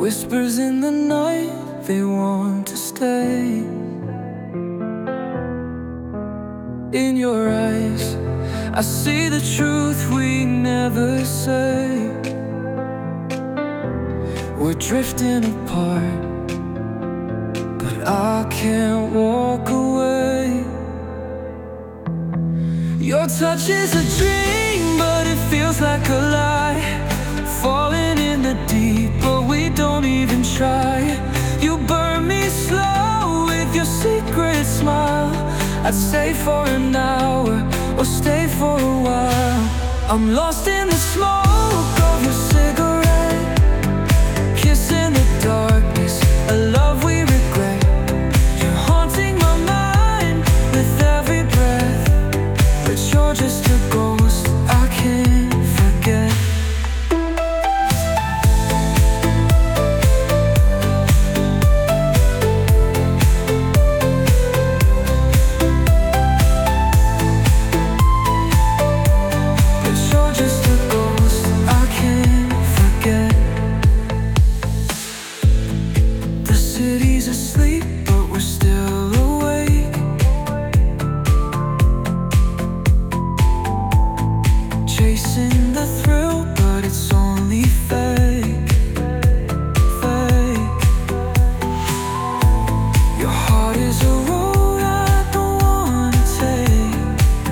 Whispers in the night, they want to stay. In your eyes, I see the truth we never say. We're drifting apart, but I can't walk away. Your touch is a dream, but it feels like a lie. Falling in the deep, but we don't even try. You burn me slow with your secret smile. I'd stay for an hour or stay for a while. I'm lost in the smoke of your cigarette, kiss in the darkness, a love we regret. You're haunting my mind with every breath, but you're just a ghost I can't forget. City's asleep, but we're still awake, chasing the thrill, but it's only fake, fake. Your heart is a road I don't wanna take,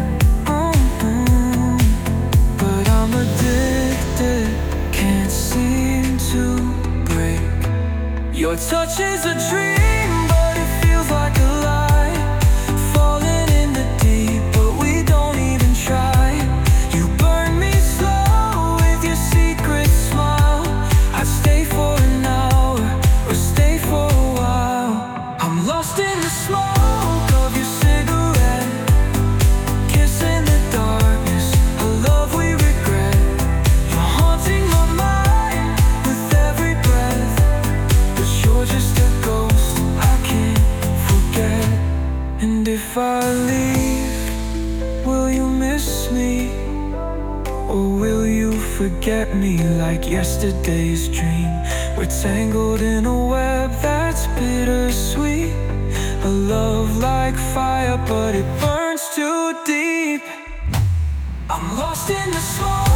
but I'm addicted, can't seem to break. Your touch is a dream, but it feels like a lie. Falling in the deep, but we don't even try. You burn me slow with your secret smile. I'd stay for an hour or stay for a while. I'm lost in the smoke of your cigarette, kiss in the darkness, a love we regret. You're haunting my mind with every breath, but you're just a ghost I can't forget. And if I leave, will you miss me? Or will you forget me like yesterday's dream? We're tangled in a web that's bittersweet, a love like fire, but it burns too deep. I'm lost in the smoke